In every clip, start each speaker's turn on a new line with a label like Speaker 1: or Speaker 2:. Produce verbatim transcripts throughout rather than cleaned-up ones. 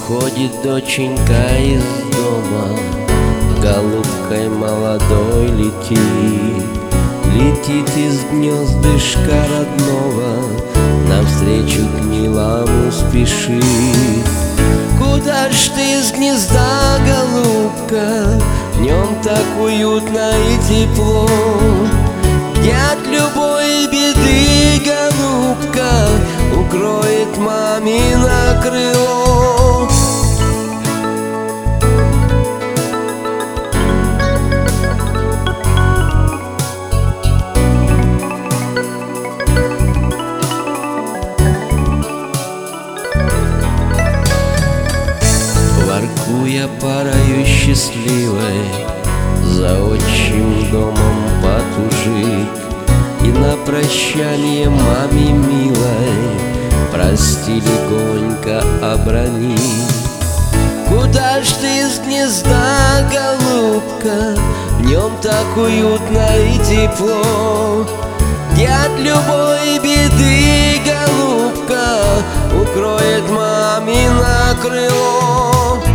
Speaker 1: Выходит доченька из дома, голубкой молодой летит. Летит из гнездышка родного, навстречу к милому спешит. Куда ж ты из гнезда, голубка? В нем так уютно и тепло, где от любой беды, голубка, укроет мамино крыло. Воркуя порою счастливой, за отчим домом потужить и на прощание маме милой прости легонько обронить. Куда ж ты из гнезда, голубка? В нем так уютно и тепло, где от любой беды, голубка, укроет мамино крыло.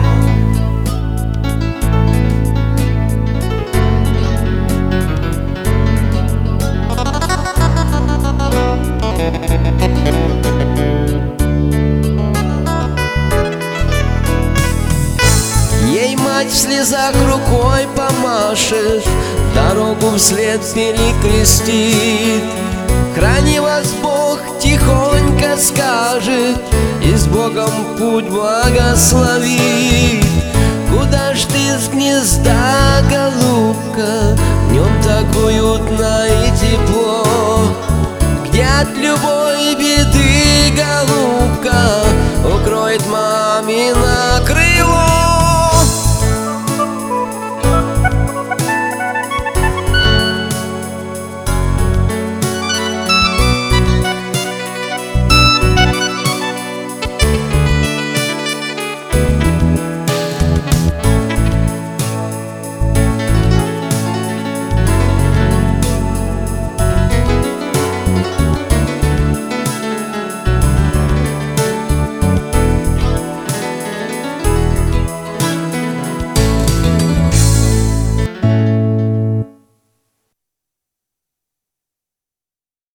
Speaker 1: Ей мать в слезах рукой помашет, дорогу вслед перекрестит. Храни вас Бог, тихонько скажет, и с Богом путь благословит. Куда ж ты из гнезда, голубка? В нем так уютно и тепло, где от любой беды, голубка, укроет мамина